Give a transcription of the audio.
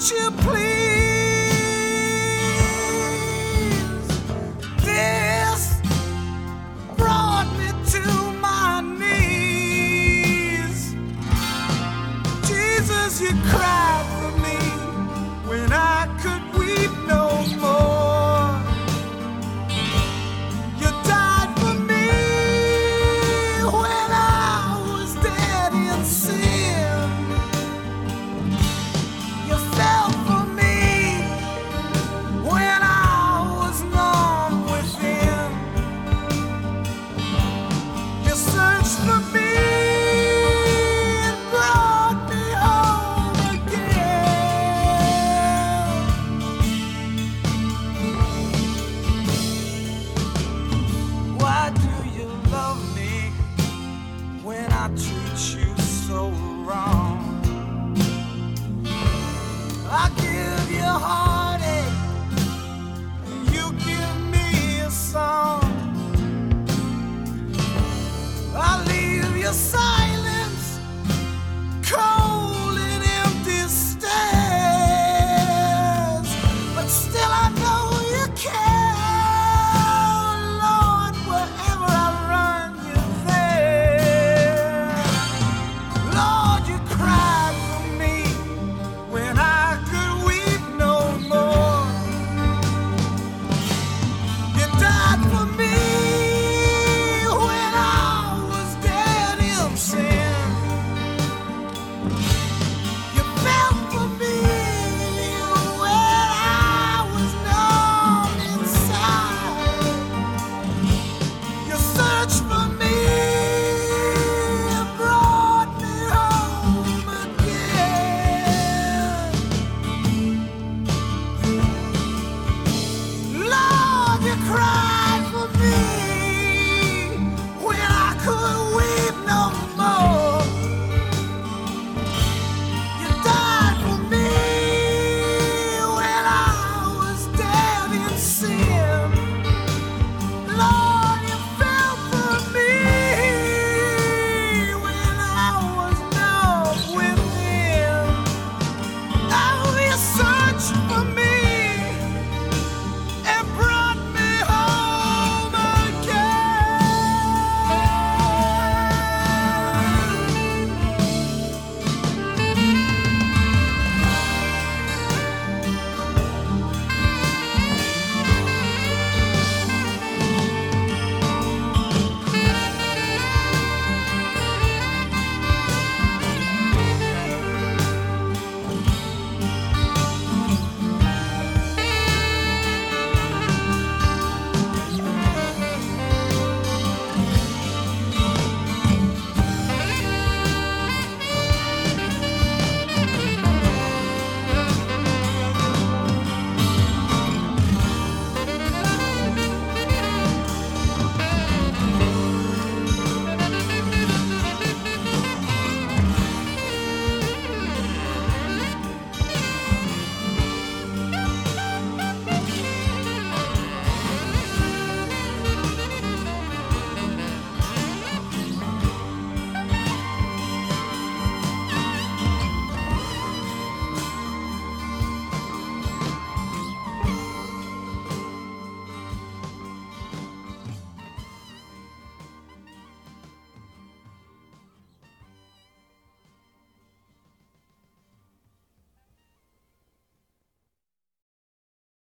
you please? This brought me to my knees. Jesus, you cried for me when I could weep no more. You died for me when I was dead in sin. You fell for me when I was numb within. You searched for me and brought me home again. Why do you love me when I treat you so wrong? I give you heartache, and you give me a song. I leave you so